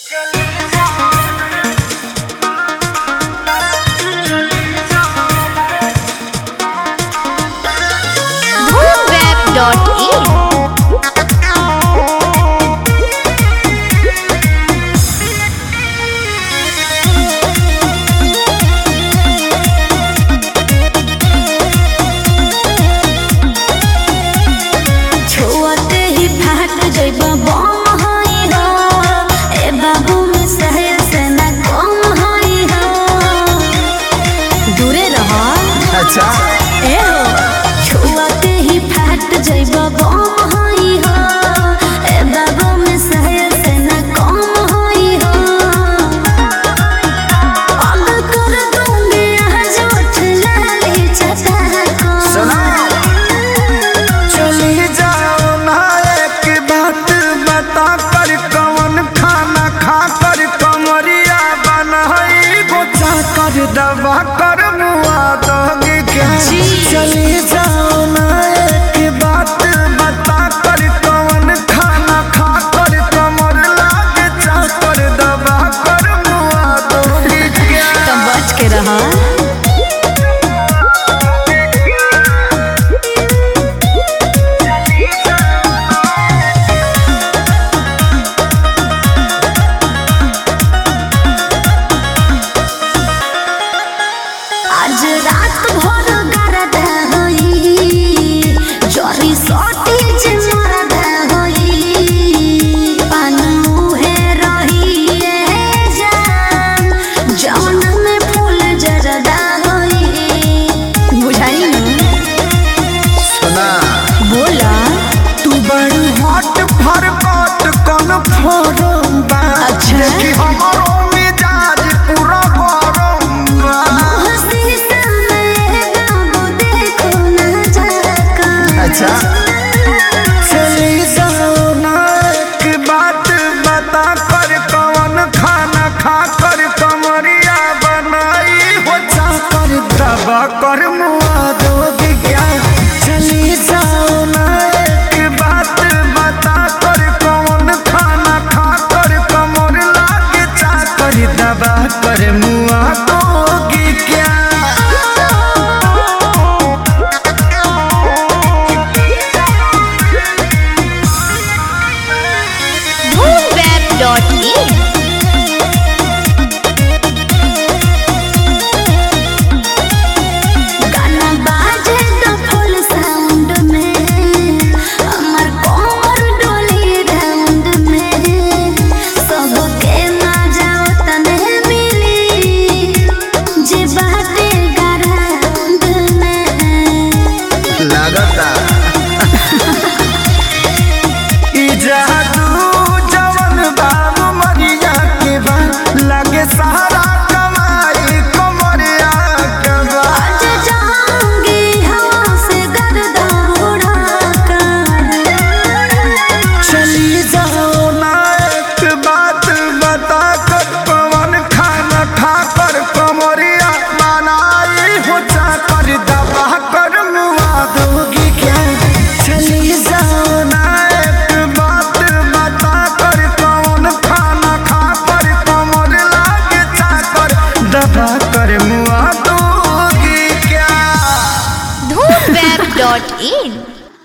अच्छा ए हो छुआते ही फाट जइबा बम होई हो ए बाबू में सहय से न कम होई हो पागल कर दूंगी आज उठ लाली चटा को सुना चली जाओ ना एक बात बता कर कौन खाना खा कर कमरिया बनाई गोचा कर दबा कर मुआ दोगे क्या चली जाओ ना एक बात बता कर कौन खाना खा कर कमर लागे चा कर दबा कर मुआ दोगे क्या तब बच के रहा आज रात भर गरदा होई जरी सटेज मरदा होई पानू है रही है जान जौन में फूल जरदा होई बुझाई ना सुना बोला तू बड़ी हॉट फरकट कौन फोरम बा अच्छा। कि हमारो मिजाज पूरा गरम बा हंसी समय बाबू देखो ना जाका अच्छा चली जाओ ना एक बात बता कर कौन खाना खा कर कमरिया बनाई हो चा कर दबा कर मुआ दोगे क्या चली जाओ ना एक बात बता कर कौन खाना खा कर कमर लागे चा कर दबा कर मुआ दोगे क्या web.in गाना बाजे तो फुल साउंड में हमर कोमर डोली राउंड में सबके मजा तने मिली जे बाटे ग्राउंड में लागता ई जादू जवन बाबू मरिया के बा लगे सहारा कमाई कमरिया के बा आज जाऊंगी हवा से गर्दा उड़ा कर चली जाओ ना एक बात बता कर कौन खाना खा कर कमरिया बनाई हो चा कर दबा कर मुआ दोगी क्या चली जाओ ना एक बात बता कर कौन खाना खा कर कमर लागे चा कर दबा कर मुआ दोगी क्या web.in